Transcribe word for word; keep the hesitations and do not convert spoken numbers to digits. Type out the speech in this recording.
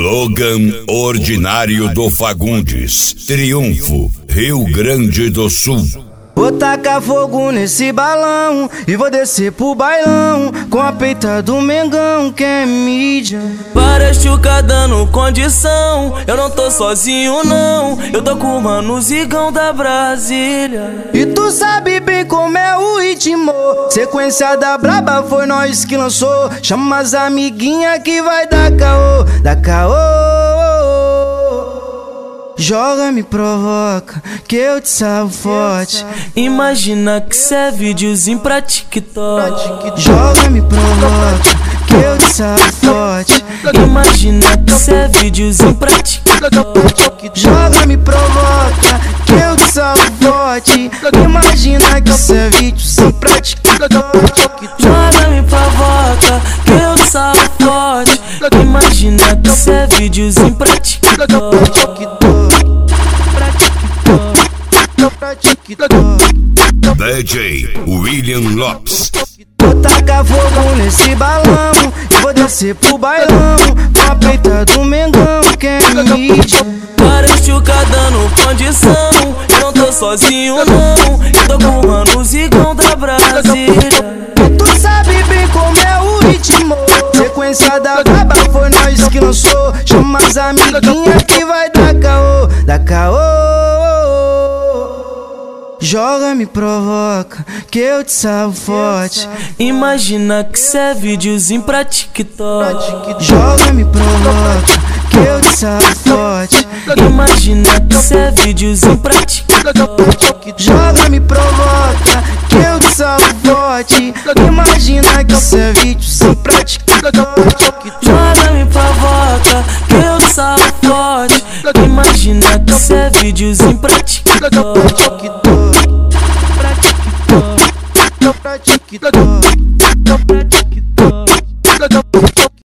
Logan Ordinário do Fagundes, Triunfo, Rio Grande do Sul. Vou tacar fogo nesse balão e vou descer pro bailão com a peita do Mengão, que é mídia. Várias chuca dando condição, eu não tô sozinho não, eu tô com o mano Zigão da Brasília. E tu sabe bem como é o ritmo, sequência da braba foi nós que lançou. Chama as amiguinha que vai dar caô, dar caô. Joga, me provoca, que eu te salvo forte. Imagina que cê é videozinho pra TikTok. Joga, me provoca, que eu te salvo forte. Imagina que cê é videozinho pra TikTok. Joga, me provoca, que eu te salvo forte. Imagina que cê é videozinho pra TikTok. Joga, me provoca, que eu te salvo forte. Imagina que cê é videozinho pra TikTok. D J William Lopes. Vou tacar fogo nesse balão e vou descer pro bailão com a peita do Mengão, que é mídia. Várias chuca dando condição, eu não tô sozinho não, eu tô com o mano Zigão da Brasília. Tu sabe bem como é o ritmo, sequência da braba foi nós que lançou. Chama as amiguinha que vai dar caô, dar caô. Joga, me provoca, que eu te salvo forte. Imagina que cê é videozinho pra TikTok. Joga, me provoca, que eu te salvo forte. Imagina que cê é videozinho pra TikTok. Joga, me provoca, que eu te salvo forte. Imagina que cê é videozinho pra TikTok. Joga, me provoca, que eu te salvo forte. Imagina que cê é videozinho pra TikTok. Pra TikTok, pra TikTok.